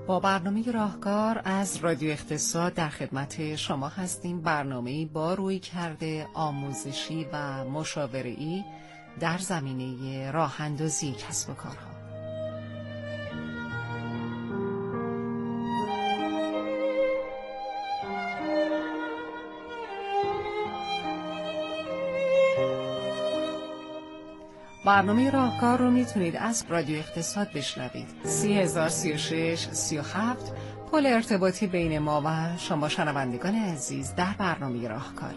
با برنامه راهکار از رادیو اقتصاد در خدمت شما هستیم. برنامه‌ای با رویکرد آموزشی و مشاوره‌ای در زمینه راه‌اندازی کسب و کارها. برنامه راهکار رو میتونید از رادیو اقتصاد بشنوید. 30,036 37 پل ارتباطی بین ما و شما شنوندگان عزیز در برنامه راهکاره.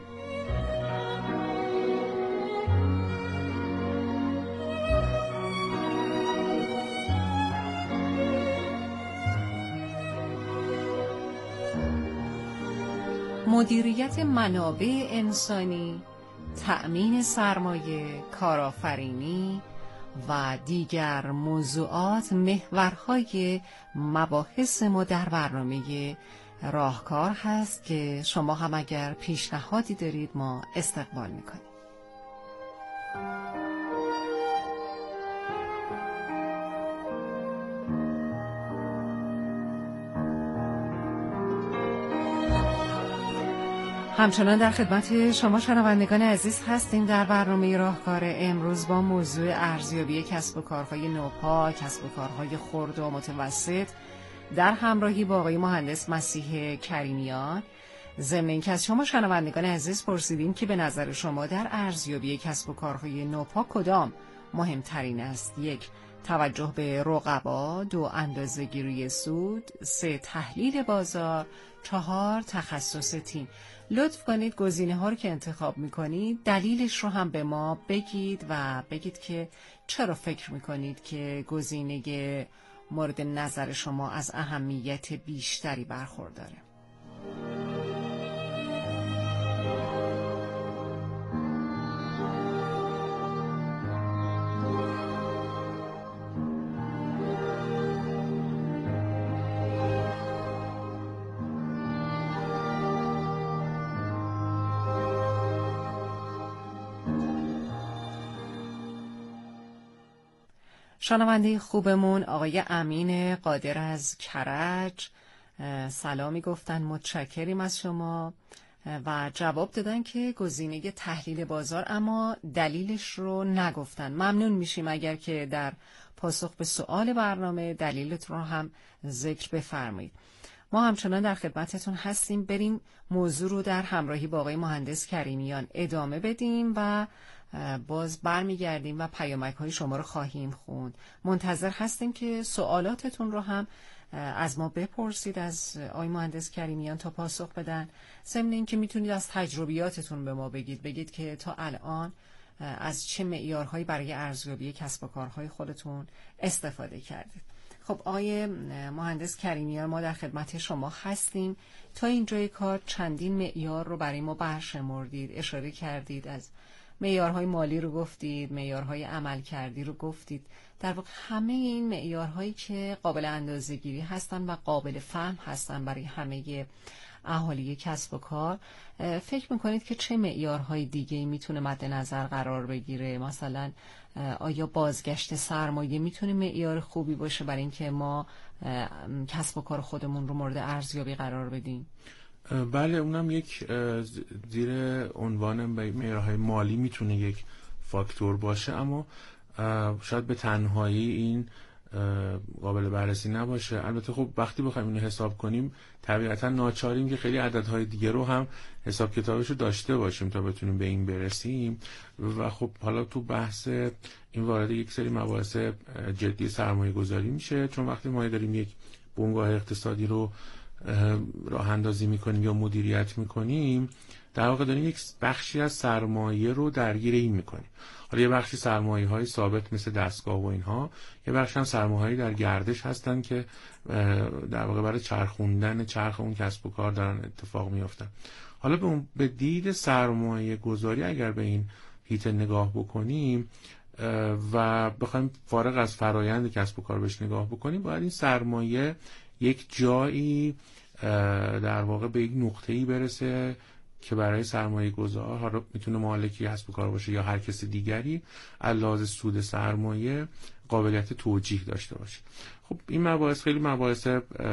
مدیریت منابع انسانی، تأمین سرمایه، کارآفرینی و دیگر موضوعات محورهای مباحث ما در برنامه راهکار هست که شما هم اگر پیشنهادی دارید ما استقبال میکنیم. همچنان در خدمت شما شنوندگان عزیز هستیم در برنامه راهکار امروز با موضوع ارزیابی کسب و کارهای نوپا، کسب و کارهای خرد و متوسط در همراهی با آقای مهندس مسیح کریمیان. ضمن اینکه از شما شنوندگان عزیز پرسیدیم که به نظر شما در ارزیابی کسب و کارهای نوپا کدام مهمترین است؟ 1. توجه به رقبا، 2. اندازه‌گیری سود، 3. تحلیل بازار، 4. تخصص تیم. لطف کنید گزینه ها رو که انتخاب میکنید دلیلش رو هم به ما بگید و بگید که چرا فکر میکنید که گزینه مورد نظر شما از اهمیت بیشتری برخورداره. شنونده خوبمون آقای امین قادر از کرج سلامی گفتن، متشکریم از شما و جواب دادن که گزینه تحلیل بازار، اما دلیلش رو نگفتن. ممنون میشیم اگر که در پاسخ به سوال برنامه دلیلتون رو هم ذکر بفرمایید. ما همچنان در خدمتتون هستیم. بریم موضوع رو در همراهی با آقای مهندس کریمیان ادامه بدیم و باز برمیگردیم و پیامک های شما رو خواهیم خوند. منتظر هستیم که سوالاتتون رو هم از ما بپرسید از آقای مهندس کریمیان تا پاسخ بدن. ضمن اینکه میتونید از تجربیاتتون به ما بگید که تا الان از چه معیارهایی برای ارزیابی کسب و کارهای خودتون استفاده کردید. خب آقای مهندس کریمیان، ما در خدمت شما هستیم. تا اینجای کار چندین معیار رو برای ما برشمردید، اشاره کردید، از معیارهای مالی رو گفتید، معیارهای عملکردی رو گفتید. در واقع همه این معیارهایی که قابل اندازه‌گیری هستن و قابل فهم هستن برای همه اهالی کسب و کار، فکر میکنید که چه معیارهای دیگه‌ای میتونه مد نظر قرار بگیره؟ مثلا آیا بازگشت سرمایه میتونه معیار خوبی باشه برای اینکه ما کسب و کار خودمون رو مورد ارزیابی قرار بدیم؟ بله، اونم یک زیر عنوان معیارهای مالی میتونه یک فاکتور باشه، اما شاید به تنهایی این قابل بررسی نباشه. البته خب وقتی بخوایم اینو حساب کنیم طبیعتا ناچاریم که خیلی عددهای دیگه رو هم حساب کتابش رو داشته باشیم تا بتونیم به این برسیم. و خب حالا تو بحث این وارد یک سری مباحث جدی سرمایه گذاری میشه، چون وقتی ما داریم یک بنگاه اقتصادی رو راه اندازی میکنیم یا مدیریت میکنیم، در واقع داریم یک بخشی از سرمایه رو درگیر این میکنیم. حالا یه بخشی سرمایه های ثابت مثل دستگاه و اینها، یه بخشی هم سرمایه‌ای در گردش هستن که در واقع برای چرخوندن چرخ اون کسب و کار دارن اتفاق میافتن. حالا به دید سرمایه گذاری اگر به این هیته نگاه بکنیم و بخوایم فارغ از فرایند کسب و کار بهش نگاه بکنیم، باید این سرمایه یک جایی در واقع به یک نقطه‌ای برسه که برای سرمایه گذار، حالا میتونه مالکی کسب و کار باشه یا هر کس دیگری، از لحاظ سود سرمایه قابلیت توجیه داشته باشه. خب این مباحث خیلی مباحث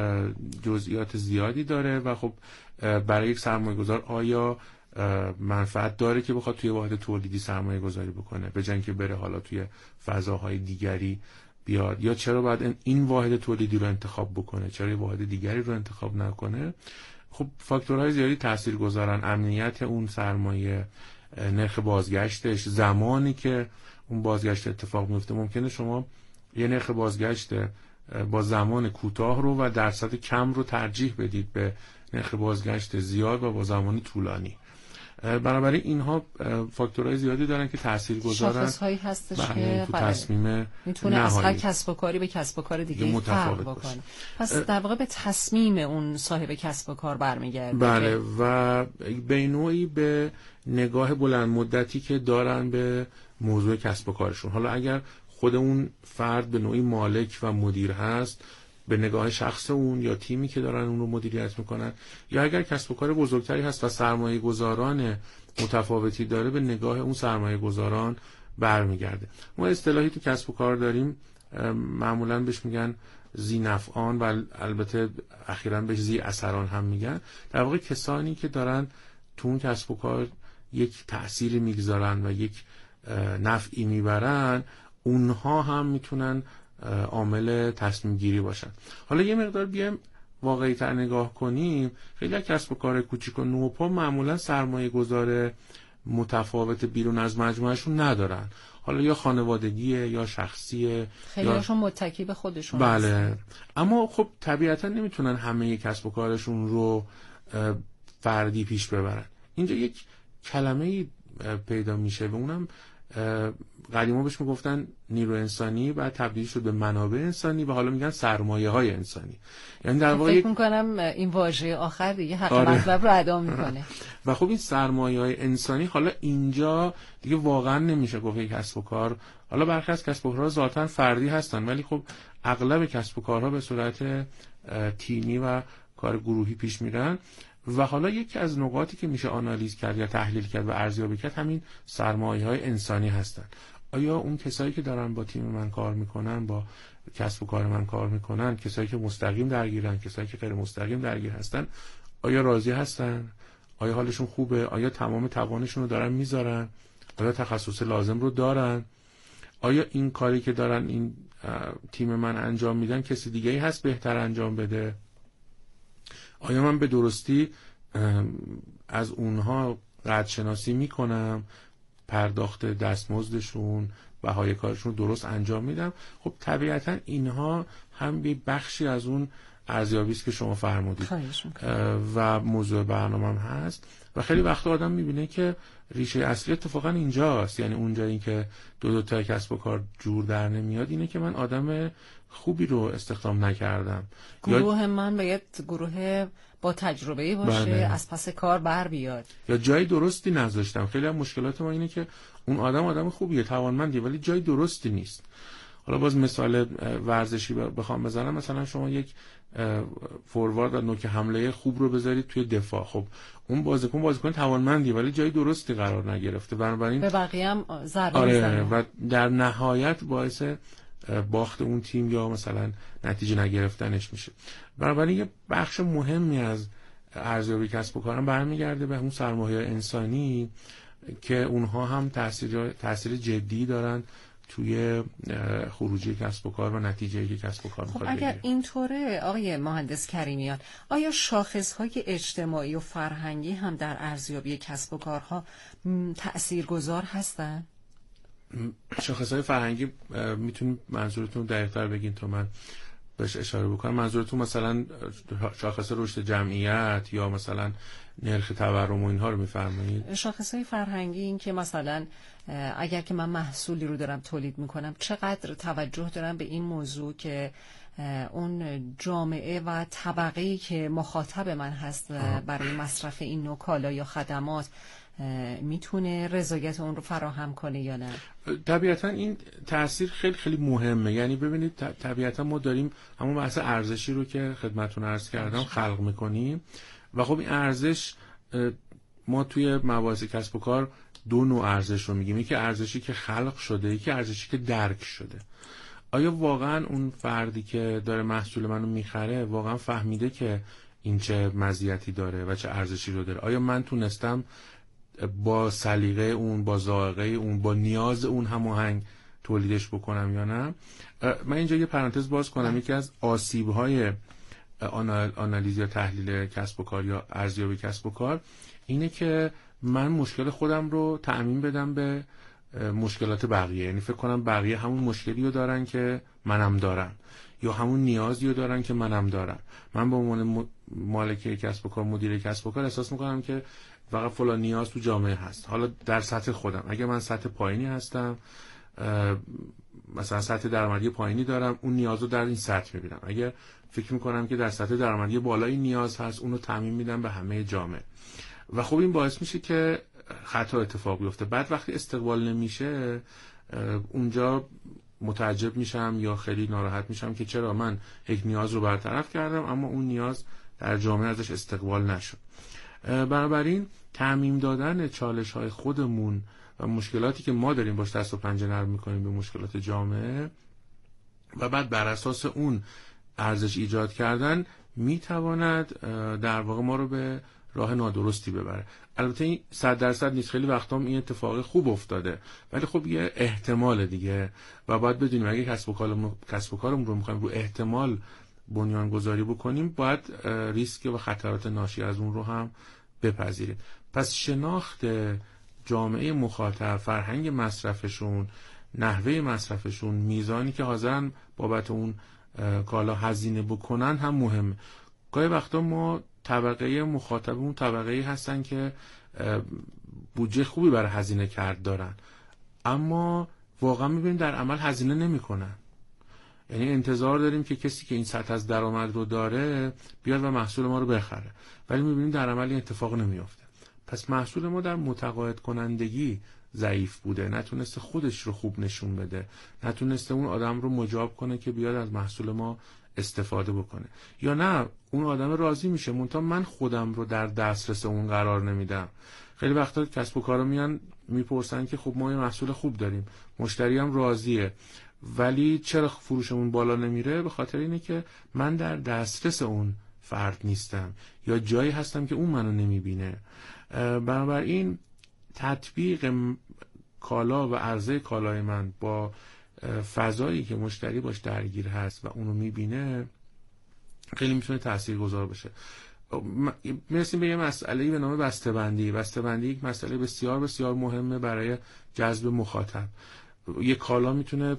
جزئیات زیادی داره و خب برای یک سرمایه گذار آیا منفعت داره که بخواد توی واحد تولیدی سرمایه گذاری بکنه به جای اینکه بره حالا توی فضاهای دیگری بیاد، یا چرا باید این واحد تولیدی رو انتخاب بکنه، چرا یه واحد دیگری رو انتخاب نکنه؟ خب فاکتورهای زیادی تأثیر گذارن. امنیت اون سرمایه، نرخ بازگشتش، زمانی که اون بازگشت اتفاق میفته. ممکنه شما یه نرخ بازگشت با زمان کوتاه رو و درصد کم رو ترجیح بدید به نرخ بازگشت زیاد و با زمان طولانی. بنابراین اینها فاکتورهای زیادی دارن که تأثیر گذارن. شاخص‌هایی هستش که تو تصمیم میتونه از هر کسب و کاری به کسب و کار دیگه فرق بکنه. پس در واقع به تصمیم اون صاحب کسب و کار برمیگرده. بله، و به نوعی به نگاه بلند مدتی که دارن به موضوع کسب و کارشون. حالا اگر خود اون فرد به نوعی مالک و مدیر هست، به نگاه شخص اون یا تیمی که دارن اون رو مدیریت میکنن، یا اگر کسب و کار بزرگتری هست و سرمایه گذاران متفاوتی داره، به نگاه اون سرمایه گذاران برمیگرده. ما اصطلاحی تو کسب و کار داریم، معمولا بهش میگن ذی نفعان و البته اخیراً بهش ذی اثران هم میگن. در واقع کسانی که دارن تو اون کسب و کار یک تأثیری میگذارن و یک نفعی میبرن، اونها هم میتونن عامل تصمیم گیری باشن. حالا یه مقدار بیایم واقعی تر نگاه کنیم. خیلی کسب و کار کوچیک و نوپا معمولا سرمایه گذار متفاوت بیرون از مجموعهشون ندارن. حالا یا خانوادگیه یا شخصیه، خیلی هاشون متکی به خودشون. بله هستن. اما خب طبیعتا نمیتونن همه کسب و کارشون رو فردی پیش ببرن. اینجا یک کلمه پیدا میشه و اونم قدیما بهش میگفتن نیرو انسانی، بعد تبدیل شد به منابع انسانی و حالا میگن سرمایه های انسانی. یعنی در واقع فکر میکنم این واژه آخر دیگه حق مطلب رو ادا میکنه. و خب این سرمایه های انسانی حالا اینجا دیگه واقعا نمیشه گفت یک کسب و کار. حالا برخی از کسب و کارها ذاتاً فردی هستن، ولی خب اغلب کسب و کارها به صورت تیمی و کار گروهی پیش میرن. و حالا یکی از نقاطی که میشه آنالیز کرد یا تحلیل کرد و ارزیابی کرد همین سرمایه‌های انسانی هستن. آیا اون کسایی که دارن با تیم من کار میکنن، با کسب و کار من کار میکنن، کسایی که مستقیم درگیرن، کسایی که غیر مستقیم درگیر هستن، آیا راضی هستن؟ آیا حالشون خوبه؟ آیا تمام توانشون رو دارن میذارن؟ آیا تخصص لازم رو دارن؟ آیا این کاری که دارن این تیم من انجام میدن کسی دیگه‌ای هست بهتر انجام بده؟ آیا من به درستی از اونها ردشناسی میکنم، پرداخت دستمزدشون، بهای کارشون درست انجام میدم؟ خب طبیعتا اینها هم یه بخشی از اون ارزیابی است که شما فرمودید و موضوع برنامه‌ام هست. و خیلی وقتا آدم میبینه که ریشه اصلی اتفاقا اینجاست، یعنی اونجایی که دو تا کسب و کار جور در نمیاد اینه که من آدم خوبی رو استخدام نکردم. گروه من باید گروه با تجربه‌ای باشه، بله. از پس کار بر بیاد، یا جای درستی نذاشتم. خیلی از مشکلات ما اینه که اون آدم خوبیه، توانمندیه، ولی جای درستی نیست. حالا باز مثال ورزشی بخوام بزنم، مثلا شما یک فوروارد و نوک حمله خوب رو بذارید توی دفاع، خب اون بازیکن توانمندیه ولی جای درستی قرار نگرفته، بنابراین به بقیه هم ضربه میزنه و در نهایت باعث باخت اون تیم یا مثلا نتیجه نگرفتنش میشه. بنابراین یه بخش مهمی از ارزیابی کسب و کارم برمیگرده به اون سرمایه انسانی که اونها هم تاثیر جدی دارن توی خروجی کسب و کار و نتیجه‌ای که کسب و کار می‌خواد بگیره. اگر اینطوره آقای مهندس کریمیان، آیا شاخص‌های اجتماعی و فرهنگی هم در ارزیابی کسب و کارها تأثیرگذار هستند؟ شاخص‌های فرهنگی میتونید منظورتون دقیق‌تر بگین تا من بهش اشاره بکنم؟ منظورتون مثلا شاخص رشد جمعیت یا مثلا نرخ تورم و اینها رو میفرمایید؟ شاخص‌های فرهنگی این که مثلا اگر که من محصولی رو دارم تولید میکنم چقدر توجه دارم به این موضوع که اون جامعه و طبقه‌ای که مخاطب من هست برای مصرف این نوع کالا یا خدمات میتونه رضایت اون رو فراهم کنه یا نه؟ طبیعتا این تأثیر خیلی خیلی مهمه. یعنی ببینید طبیعتا ما داریم همون بحث ارزشی رو که خدمتتون عرض کردم خلق میکنیم و خب این ارزش ما توی مباحث کسب و کار دو نوع ارزش رو میگیم، یکی ارزشی که خلق شده، یکی ارزشی که درک شده. آیا واقعا اون فردی که داره محصول منو میخره واقعا فهمیده که این چه مزیتی داره و چه ارزشی رو داره؟ آیا من تونستم با سلیقه اون، با ذائقه اون، با نیاز اون هماهنگ تولیدش بکنم یا نه؟ من اینجا یه پرانتز باز کنم. یکی از آسیب‌های آنالیز یا تحلیل کسب و کار یا ارزیابی کسب و کار اینه که من مشکل خودم رو تعمیم بدم به مشکلات بقیه. یعنی فکر کنم بقیه همون مشکلی رو دارن که منم دارم، یا همون نیازی رو دارن که منم دارم. من به عنوان مالک کسب و کار، مدیر کسب و کار، احساس میکنم که فقط فلان نیاز تو جامعه هست. حالا در سطح خودم، اگه من سطح پایینی هستم، مثلا سطح درآمدی پایینی دارم، اون نیاز رو در این سطح میبینم. اگه فکر میکنم که در سطح درآمدی بالایی نیاز هست، اون رو تعمیم میدم به همه جامعه. و خب این باعث میشه که خطا اتفاق بیفته. بعد وقتی استقبال نمیشه، اونجا متعجب میشم یا خیلی ناراحت میشم که چرا من یک نیاز رو برطرف کردم اما اون نیاز در جامعه ازش استقبال نشد. بنابراین تعمیم دادن چالش های خودمون و مشکلاتی که ما داریم باش دست و پنجه نرم میکنیم به مشکلات جامعه و بعد بر اساس اون ارزش ایجاد کردن میتواند در واقع ما رو به راه نادرستی ببره. البته این 100% نیست، خیلی وقتا این اتفاق خوب افتاده، ولی خب یه احتمال دیگه و باید بدونیم اگه کسب و کارمون رو میخوایم رو احتمال بنیان گذاری بکنیم، باید ریسک و خطرات ناشی از اون رو هم بپذیریم. پس شناخت جامعه مخاطب، فرهنگ مصرفشون، نحوه مصرفشون، میزانی که حاضرن بابت اون کالا هزینه بکنن هم مهمه. گاهی وقتا ما طبقه مخاطبمون طبقه‌ای هستن که بودجه خوبی برای هزینه کرد دارن، اما واقعا میبینیم در عمل هزینه نمیکنن. یعنی انتظار داریم که کسی که این سطح از درآمد رو داره بیاد و محصول ما رو بخره، ولی میبینیم در عمل این اتفاق نمیافته. پس محصول ما در متقاعد کنندگی ضعیف بوده، نتونسته خودش رو خوب نشون بده، نتونسته اون آدم رو مجاب کنه که بیاد از محصول ما استفاده بکنه، یا نه اون آدم راضی میشه منتها من خودم رو در دسترس اون قرار نمیدم. خیلی وقتا کسب و کارا میان میپرسن که خب ما یه محصول خوب داریم، مشتری هم راضیه، ولی چرا فروشمون بالا نمیره؟ به خاطر اینه که من در دسترس اون فرد نیستم یا جایی هستم که اون منو نمیبینه. بنابراین تطبیق کالا و عرضه کالای من با فضایی که مشتری باش درگیر هست و اونو میبینه خیلی میتونه تاثیرگذار بشه. میرسیم به یه مسئله‌ای به نام بسته‌بندی. بسته‌بندی یک مسئله بسیار بسیار مهمه برای جذب مخاطب. یک کالا میتونه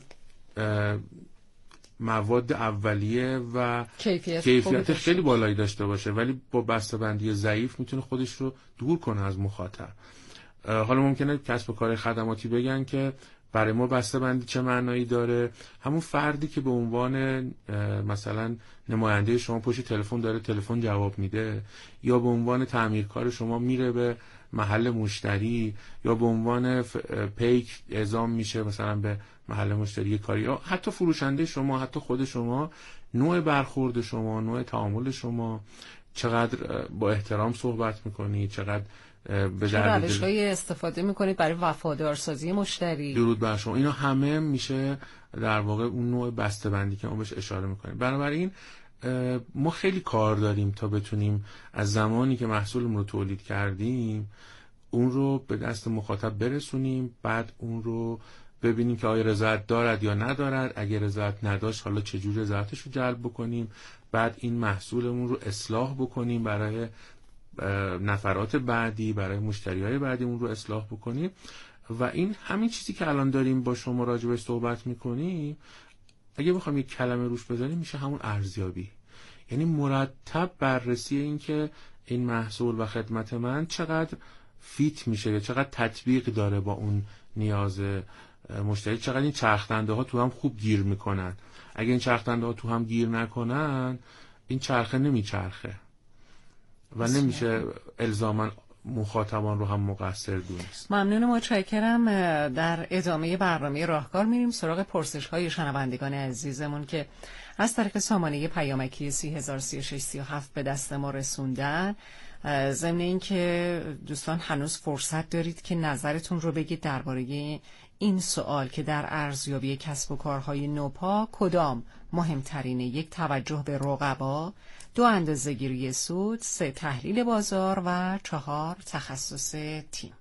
مواد اولیه و کیفیت خیلی بالایی داشته باشه، ولی با بسته‌بندی ضعیف میتونه خودش رو دور کنه از مخاطب. حالا ممکنه کسب و کار خدماتی بگن که برای ما بسته‌بندی چه معنایی داره؟ همون فردی که به عنوان مثلا نماینده شما پشت تلفن داره تلفن جواب میده، یا به عنوان تعمیرکار شما میره به محل مشتری، یا به عنوان پیک اعزام میشه مثلا به محل مشتری کاری، یا حتی فروشنده شما، حتی خود شما، نوع برخورد شما، نوع تعامل شما، چقدر با احترام صحبت میکنید، چقدر به چه روش‌هایی استفاده میکنید برای وفادارسازی مشتری. درود بر شما. اینا همه میشه در واقع اون نوع بسته‌بندی که ما بهش اشاره میکنیم. بنابراین ما خیلی کار داریم تا بتونیم از زمانی که محصولمون رو تولید کردیم اون رو به دست مخاطب برسونیم، بعد اون رو ببینیم که آیا رضایت دارد یا ندارد. اگه رضایت نداشت حالا چجور رضایتش رو جلب بکنیم، بعد این محصولمون رو اصلاح بکنیم برای نفرات بعدی، برای مشتریای بعدی اون رو اصلاح بکنیم. و این همین چیزی که الان داریم با شما راجع بهش صحبت میکنیم، اگه بخوام یک کلمه روش بذاریم میشه همون ارزیابی. یعنی مرتب بررسی این که این محصول و خدمت من چقدر فیت میشه یا چقدر تطبیق داره با اون نیاز مشتری، چقدر این چرخدنده ها تو هم خوب گیر میکنن. اگه این چرخدنده ها تو هم گیر نکنن این چرخه نمیچرخه و نمیشه الزاما مخاطبان رو هم مقصر دونست. ممنون، متشکرم. در ادامه برنامه راهکار میریم سراغ پرسش های شنوندگان عزیزمون که از طریق سامانه پیامکی 303637 به دست ما رسوندن ضمن این که دوستان هنوز فرصت دارید که نظرتون رو بگید درباره این سوال که در ارزیابی کسب و کارهای نوپا کدام مهمترینه؟ 1 توجه به رقبا، 2 اندازه‌گیری سود، 3 تحلیل بازار و 4 تخصص تیم.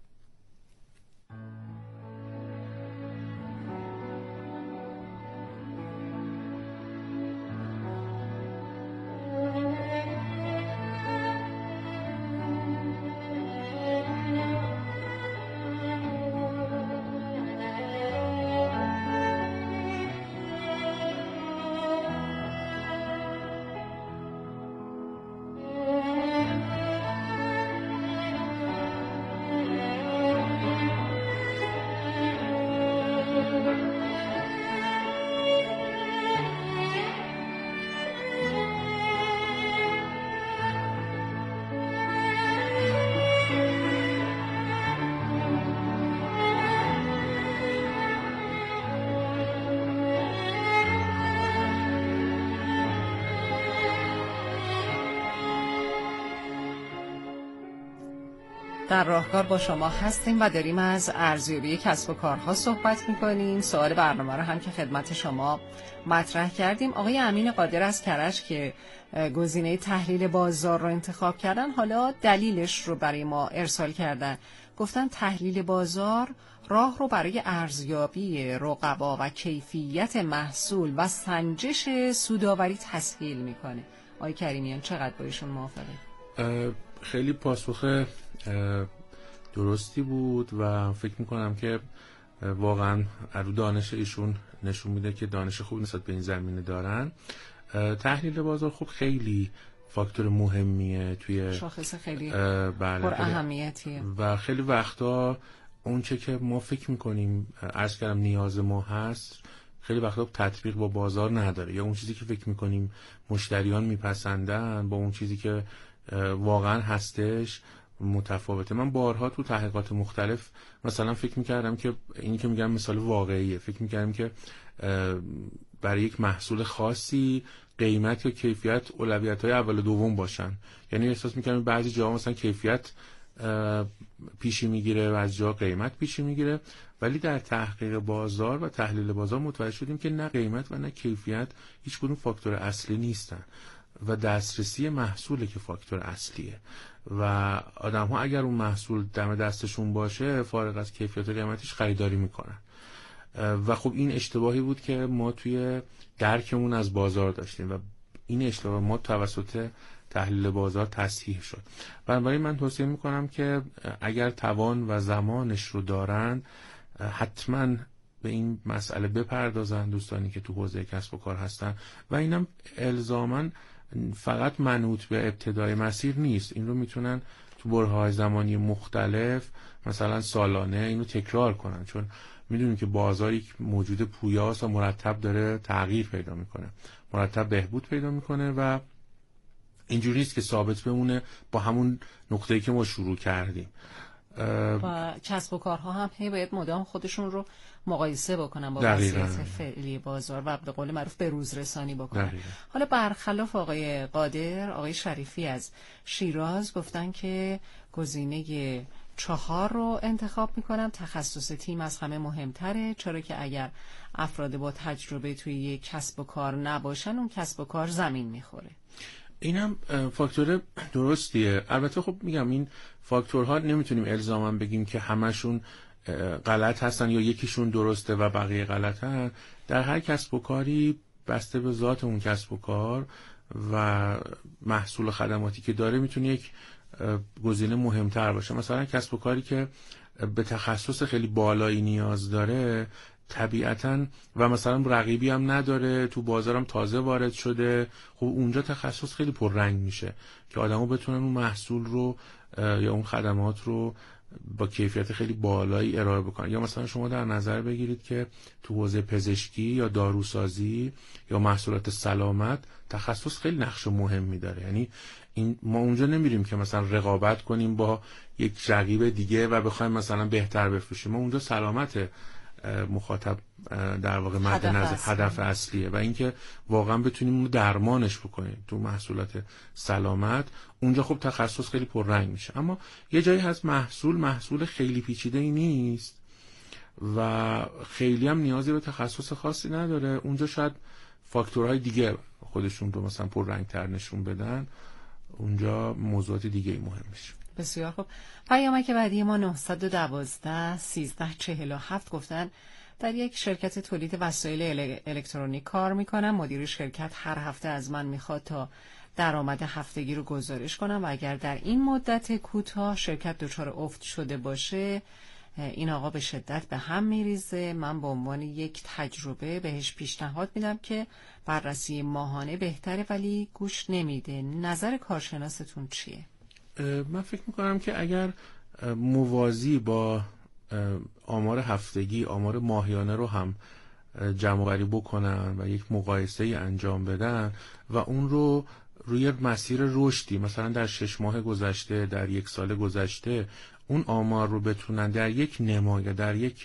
در راهکار با شما هستیم و داریم از ارزیابی کسب و کارها صحبت می‌کنیم. سوال برنامه رو هم که خدمت شما مطرح کردیم. آقای امین قادر از کرج که گزینه تحلیل بازار رو انتخاب کردن، حالا دلیلش رو برای ما ارسال کردن. گفتن تحلیل بازار راه رو برای ارزیابی رقبا و کیفیت محصول و سنجش سودآوری تسهیل میکنه. آقای کریمیان چقدر با ایشون موافقه؟ خیلی پاسخ درستی بود و فکر میکنم که واقعا رو دانش ایشون نشون میده که دانش خوبی نسبت به این زمینه دارن. تحلیل بازار خب خیلی فاکتور مهمیه توی شاخص خیلی بله پر اهمیتیه و خیلی وقتا اون چه که ما فکر میکنیم عرض کردم نیاز ما هست خیلی وقتا تطبیق با بازار نداره، یا اون چیزی که فکر میکنیم مشتریان میپسندن با اون چیزی که واقعا هستش متفاوته. من بارها تو تحقیقات مختلف مثلا فکر میکردم که اینی که میگم مثال واقعیه، فکر میکردم که برای یک محصول خاصی قیمت یا کیفیت اولویت‌های اول و دوم باشن. یعنی احساس میکردم بعضی جاها مثلا کیفیت پیشی میگیره و از جا قیمت پیشی میگیره، ولی در تحقیق بازار و تحلیل بازار متوجه شدیم که نه قیمت و نه کیفیت هیچ کدوم فاکتور اصلی نیستن و دسترسی محصوله که فاکتور اصلیه و آدم ها اگر اون محصول دم دستشون باشه فارغ از کیفیت و قیمتش خریداری میکنن و خب این اشتباهی بود که ما توی درکمون از بازار داشتیم و این اشتباه ما توسط تحلیل بازار تصحیح شد. بنابراین من توصیه میکنم که اگر توان و زمانش رو دارن حتما به این مسئله بپردازن دوستانی که تو حوزه کسب و کار هستن و اینم الزاماً فقط منوط به ابتدای مسیر نیست، این رو میتونن تو برهه‌های زمانی مختلف مثلا سالانه اینو تکرار کنن، چون میدونیم که بازار یک موجود پویاست و مرتب داره تغییر پیدا میکنه، مرتب بهبود پیدا میکنه و اینجوری نیست که ثابت بمونه با همون نقطه‌ای که ما شروع کردیم. و کسب و کارها هم باید مدام خودشون رو مقایسه بکنن با دقیقاً. وضعیت فعلی بازار و به قول معروف به روز رسانی بکنن. دقیقاً. حالا برخلاف آقای قادر، آقای شریفی از شیراز گفتن که گزینه 4 رو انتخاب میکنم، تخصص تیم از همه مهمتره، چرا که اگر افراد با تجربه توی یک کسب و کار نباشن اون کسب و کار زمین میخوره. اینم فاکتور درستیه. البته خب میگم این فاکتورها نمیتونیم الزاما بگیم که همشون غلط هستن یا یکیشون درسته و بقیه غلطن. در هر کسب و کاری بسته به ذات اون کسب و کار و محصول و خدماتی که داره میتونه یک گزینه مهمتر باشه. مثلا کسب و کاری که به تخصص خیلی بالایی نیاز داره طبیعتاً و مثلا رقیبی هم نداره، تو بازارم تازه وارد شده، خب اونجا تخصص خیلی پررنگ میشه که آدم‌ها بتونن اون محصول رو یا اون خدمات رو با کیفیت خیلی بالایی ارائه بکنن. یا مثلا شما در نظر بگیرید که تو حوزه پزشکی یا داروسازی یا محصولات سلامت تخصص خیلی نقش مهمی داره. یعنی ما اونجا نمیریم که مثلا رقابت کنیم با یک رقیب دیگه و بخوایم مثلا بهتر بفروشیم، ما اونجا سلامت مخاطب در واقع مد نظر هدف اصلیه و اینکه واقعا بتونیم اون درمانش بکنیم تو محصولات سلامت. اونجا خب تخصص خیلی پررنگ میشه. اما یه جایی هست محصول خیلی پیچیده‌ای نیست و خیلی هم نیازی به تخصص خاصی نداره، اونجا شاید فاکتورهای دیگه خودشون رو مثلا پررنگ‌تر نشون بدن، اونجا موضوعات دیگه مهم میشه. بسیار خوب. پیامک بعدی ما 912 1347 گفتن در یک شرکت تولید وسایل الکترونیک کار میکنم. مدیر شرکت هر هفته از من میخواد تا درآمد هفتگی رو گزارش کنم و اگر در این مدت کوتاه شرکت دچار افت شده باشه این آقا به شدت به هم میریزه. من به عنوان یک تجربه بهش پیشنهاد میدم که بررسی ماهانه بهتره ولی گوش نمیده. نظر کارشناستون چیه؟ من فکر میکنم که اگر موازی با آمار هفتگی آمار ماهیانه رو هم جمع آوری بکنن و یک مقایسه انجام بدن و اون رو روی مسیر رشدی مثلا در 6 ماه گذشته، در 1 سال گذشته اون آمار رو بتونن در یک نمایش، در یک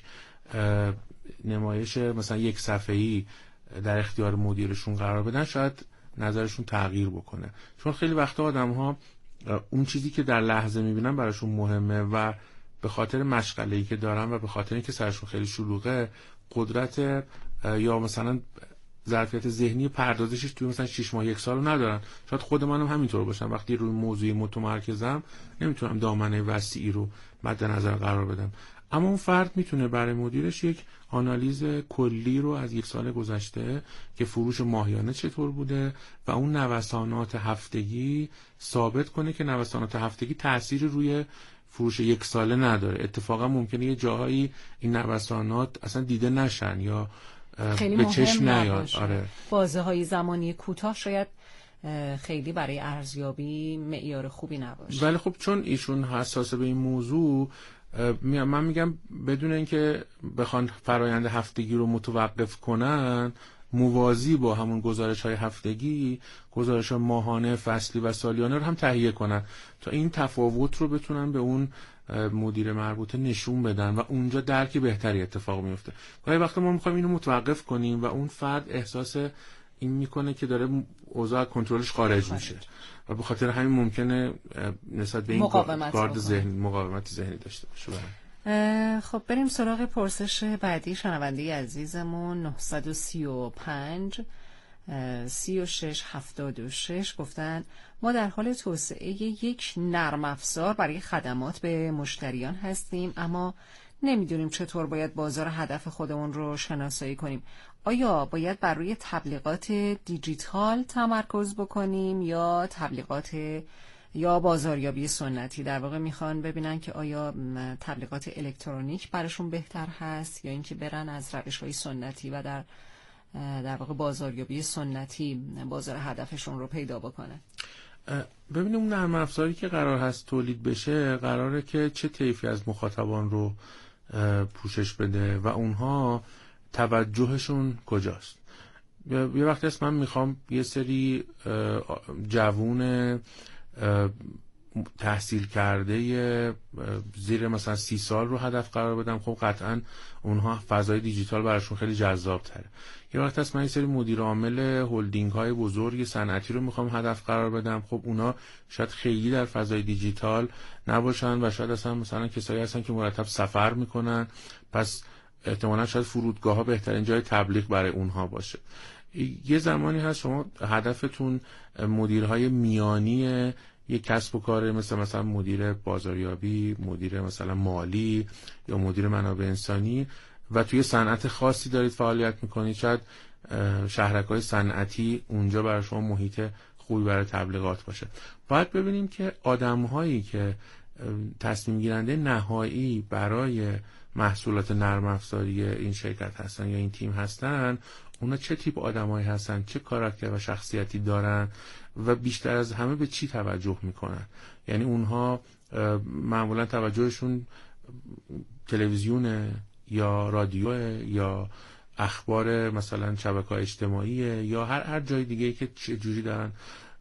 نمایش مثلا 1 صفحه‌ای در اختیار مدیرشون قرار بدن، شاید نظرشون تغییر بکنه. چون خیلی وقتا آدم‌ها اون چیزی که در لحظه میبینن براشون مهمه و به خاطر مشغله‌ای که دارن و به خاطر اینکه سرشون خیلی شلوغه قدرت یا مثلا ظرفیت ذهنی پردازشش توی مثلا 6 ماه 1 سال رو ندارن. شاید خود منم همینطور باشم، وقتی روی موضوعی متمرکزم نمیتونم دامنه وسیعی رو مد نظر قرار بدم. اما اون فرد میتونه برای مدیرش یک آنالیز کلی رو از 1 سال گذشته که فروش ماهیانه چطور بوده و اون نوسانات هفتگی ثابت کنه که نوسانات هفتگی تأثیری روی فروش 1 ساله نداره. اتفاقا ممکنه یه جاهایی این نوسانات اصلا دیده نشن یا خیلی به چشم نیاد. آره. بازه های زمانی کوتاه شاید خیلی برای ارزیابی معیار خوبی نباشه. ولی خب چون ایشون حساسه به این موضوع، من میگم بدون اینکه بخوان فرایند هفتگی رو متوقف کنن، موازی با همون گزارش‌های هفتگی گزارش ماهانه، فصلی و سالیانه رو هم تهیه کنن تا این تفاوت رو بتونن به اون مدیر مربوطه نشون بدن و اونجا درک بهتری اتفاق میفته. گاهی وقتا ما میخوایم اینو متوقف کنیم و اون فرد احساس این میکنه که داره اوضاع کنترلش خارج میشه و به خاطر همین ممکنه نسبت به این گارد ذهنی مقاومت ذهنی داشته باشه. خب بریم سراغ پرسش بعدی. شنونده عزیزمون 935 3676 گفتن ما در حال توسعه یک نرم افزار برای خدمات به مشتریان هستیم اما نمیدونیم چطور باید بازار هدف خودمون رو شناسایی کنیم. آیا باید بر روی تبلیغات دیجیتال تمرکز بکنیم یا تبلیغات یا بازاریابی سنتی؟ در واقع میخوان ببینن که آیا تبلیغات الکترونیک براشون بهتر هست یا اینکه برن از روش‌های سنتی و در واقع بازاریابی سنتی بازار هدفشون رو پیدا بکنن. ببینیم اون نرم افزاری که قرار هست تولید بشه قراره که چه طیفی از مخاطبان رو پوشش بده و اونها توجهشون کجاست. یه وقتی هست من میخوام یه سری جوون تحصیل کرده زیر مثلا 30 سال رو هدف قرار بدم، خب قطعا اونها فضای دیجیتال براشون خیلی جذاب تره. یه وقت هست من یه سری مدیر عامل هلدینگ های بزرگ صنعتی رو میخوام هدف قرار بدم، خب اونا شاید خیلی در فضای دیجیتال نباشن و شاید اصلا مثلا کسایی هستن که مرتب سفر میکنن، پس احتمالا شاید فرودگاه ها بهترین جای تبلیغ برای اونها باشه. یه زمانی هست شما هدفتون مدیرهای میانی یک کسب و کار مثلا مدیر بازاریابی، مدیر مثلا مالی یا مدیر منابع انسانی و توی صنعت خاصی دارید فعالیت میکنید، شاید شهرک‌های صنعتی اونجا برای شما محیط خوبی برای تبلیغات باشه. باید ببینیم که آدم‌هایی که تصمیم گیرنده نهایی برای محصولات نرم افزاری این شرکت هستن یا این تیم هستن، اونا چه تیپ آدمایی هستن، چه کاراکتر و شخصیتی دارن و بیشتر از همه به چی توجه میکنن. یعنی اونها معمولا توجهشون تلویزیون یا رادیو یا اخبار مثلا شبکه‌های اجتماعی یا هر جای دیگه که چه جوری دارن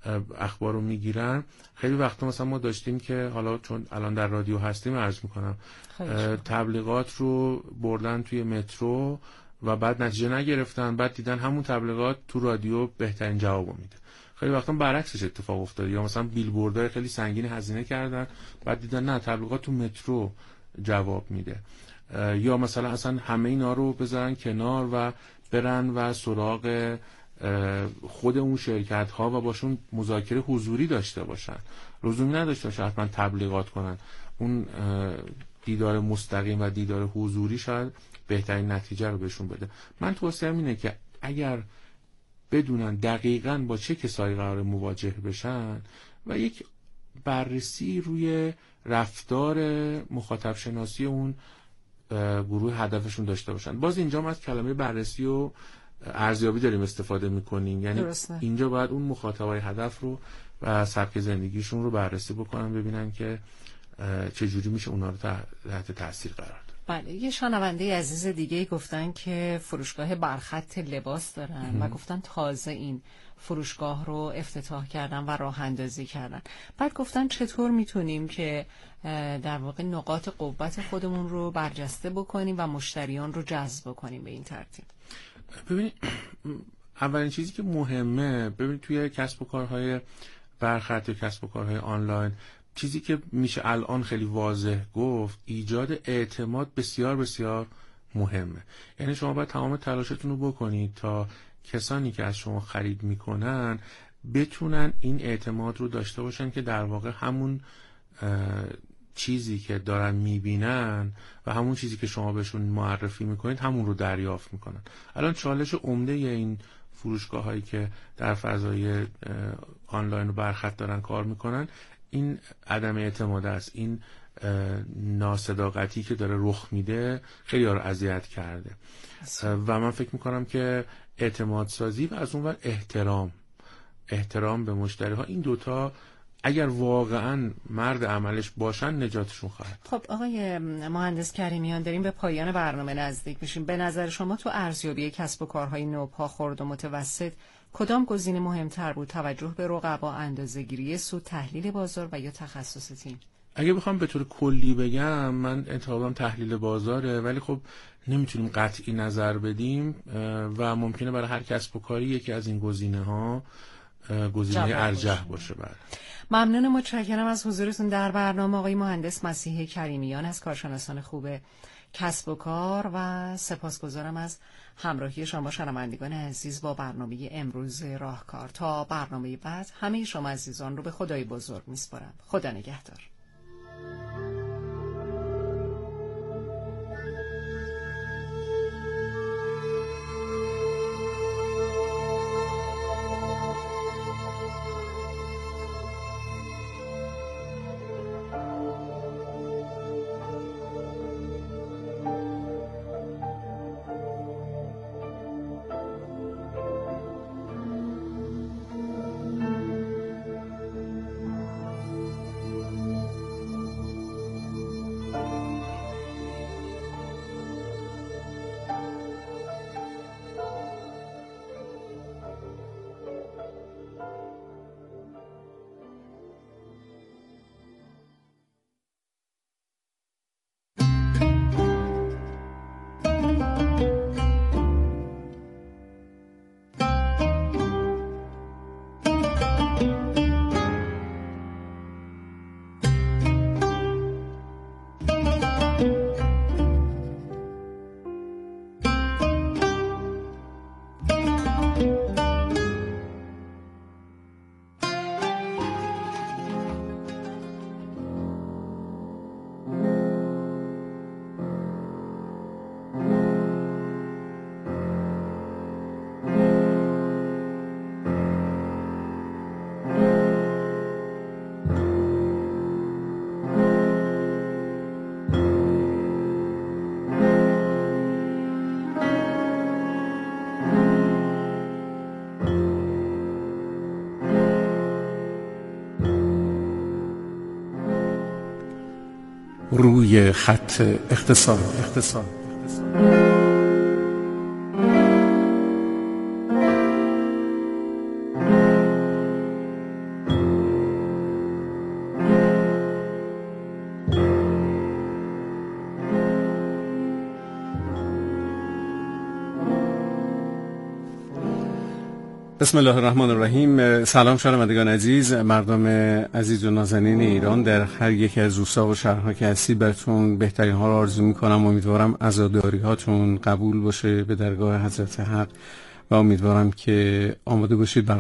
اخبار رو میگیرن. خیلی وقتا مثلا ما داشتیم که حالا چون الان در رادیو هستیم عرض میکنم تبلیغات رو بردن توی مترو و بعد نتیجه نگرفتن، بعد دیدن همون تبلیغات تو رادیو بهترین جوابو میده. خیلی وقتا برعکسش اتفاق افتاد، یا مثلا بیلبوردهای خیلی سنگین هزینه کردن بعد دیدن نه تبلیغات تو مترو جواب میده. یا مثلا اصلا همه اینا رو بذارن کنار و برن و سراغ خود اون شرکت ها و باشون مذاکره حضوری داشته باشن، لزومی نداشته باشه حتما تبلیغات کنن. اون دیدار مستقیم و دیدار حضوری شاید بهترین نتیجه رو بهشون بده. من توصیه‌ام اینه که اگر بدونن دقیقاً با چه کسایی قرار مواجه بشن و یک بررسی روی رفتار مخاطب شناسی اون گروه هدفشون داشته باشن. باز اینجا ما از کلمه بررسی و ارزیابی داریم استفاده میکنیم، یعنی درسته. اینجا باید اون مخاطبای هدف رو و سبک زندگیشون رو بررسی بکنن، ببینن که چجوری میشه اونا رو تحت تاثیر قرار داد. بله، یه شنونده عزیز دیگه گفتن که فروشگاه برخط لباس دارن و گفتن تازه این فروشگاه رو افتتاح کردن و راه اندازی کردن. بعد گفتن چطور میتونیم که در واقع نقاط قوت خودمون رو برجسته بکنیم و مشتریان رو جذب بکنیم به این ترتیب. ببینید اولین چیزی که مهمه، ببینید توی کسب و کارهای برخط یا کسب و کارهای آنلاین چیزی که میشه الان خیلی واضح گفت، ایجاد اعتماد بسیار بسیار مهمه. یعنی شما باید تمام تلاشتون رو بکنید تا کسانی که از شما خرید میکنن بتونن این اعتماد رو داشته باشن که در واقع همون چیزی که دارن میبینن و همون چیزی که شما بهشون معرفی میکنید همون رو دریافت میکنن. الان چالش عمده این فروشگاه هایی که در فضای آنلاین و برخط دارن کار میکنن این عدم اعتماد است، این ناصداقتی که داره رخ میده خیلی ها رو اذیت کرده و من فکر میکنم که اعتماد سازی و از اون ور احترام به مشتری ها، این دوتا اگر واقعا مرد عملش باشن نجاتشون خواهد. خب آقای مهندس کریمیان، داریم به پایان برنامه نزدیک میشیم. به نظر شما تو ارزیابی کسب و کارهای نوپا، خرد و متوسط کدام گزینه مهمتر بود؟ توجه به رقبا، اندازه‌گیری سود، تحلیل بازار و یا تخصص تیم؟ اگه بخوام به طور کلی بگم من انتخابم تحلیل بازاره، ولی خب نمیتونیم قطعی نظر بدیم و ممکنه برای هر کسب و کاری یکی از این گزینه‌ها گزینه ارجح باشه. بعد ممنون، متشکرم از حضورتون در برنامه آقای مهندس مسیح کریمیان از کارشناسان خوب کسب و کار و سپاسگزارم از همراهی شما شنوندگان عزیز با برنامه امروز راهکار. تا برنامه بعد همه شما عزیزان رو به خدای بزرگ میسپارم. خدا نگهدار. روی خط اقتصاد. بسم الله الرحمن الرحیم. سلام شنوندگان عزیز، مردم عزیز و نازنین ایران در هر یک از روستا و شهرها که هستید، براتون بهترین ها رو آرزو میکنم. امیدوارم عزاداری هاتون قبول باشه به درگاه حضرت حق و امیدوارم که آماده باشید